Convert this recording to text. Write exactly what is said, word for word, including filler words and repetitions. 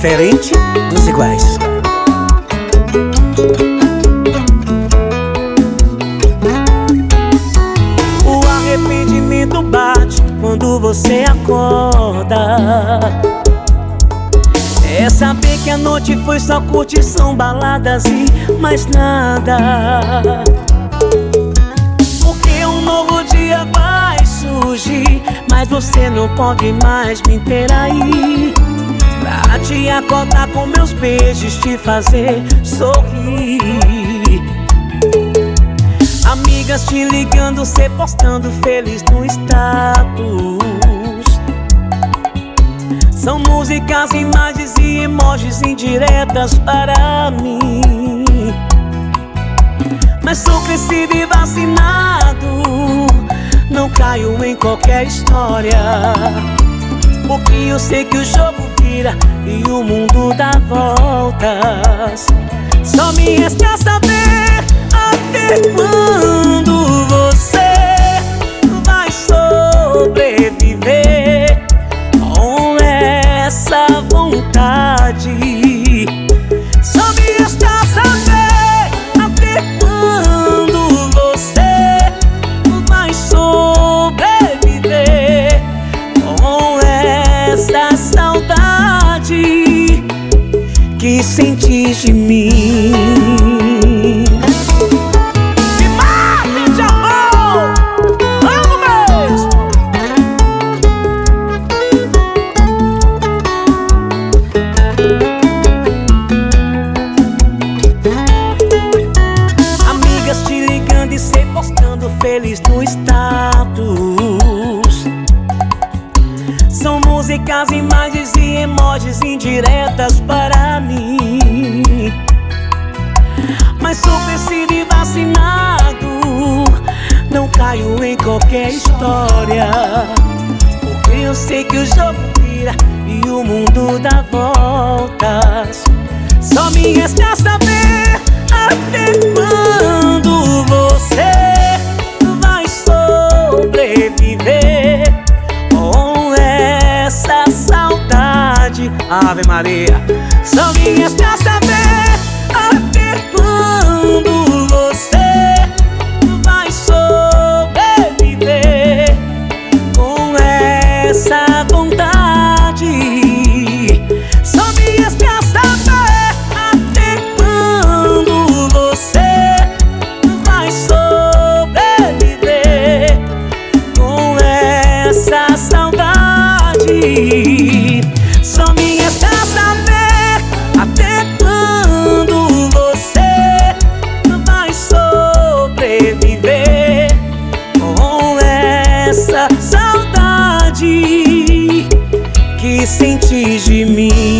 diferente dos iguais. O arrependimento bate quando você acorda. É saber que a noite foi só curtição, baladas e mais nada. Porque um novo dia vai surgir, mas você não pode mais me ter aí pra te acordar com meus beijos, te fazer sorrir. Amigas te ligando, cê postando feliz no status. São músicas, imagens e emojis indiretas para mim. Mas sou crescido e vacinado, não caio em qualquer história, porque eu sei que o jogo vira e o mundo dá voltas. Só me resta saber até quando você vai sobreviver com essa vontade. Só me resta saber até quando você vai sobreviver com essa saudade que senti de mim. Me mate de amor, amo mesmo. Amigas te ligando e cê postando feliz no status. São músicas, imagens e emojis indiretas para mim. Mas sou crescido e vacinado, não caio em qualquer história, porque eu sei que o jogo vira e o mundo dá voltas. Só me resta saber até quando você vai sobreviver com essa saudade. Ave Maria. Só me resta saber até quando você vai sobreviver com essa vontade. Só me resta saber até quando você vai sobreviver com essa saudade. Só me resta saber até quando você vai sobreviver com essa saudade que senti de mim.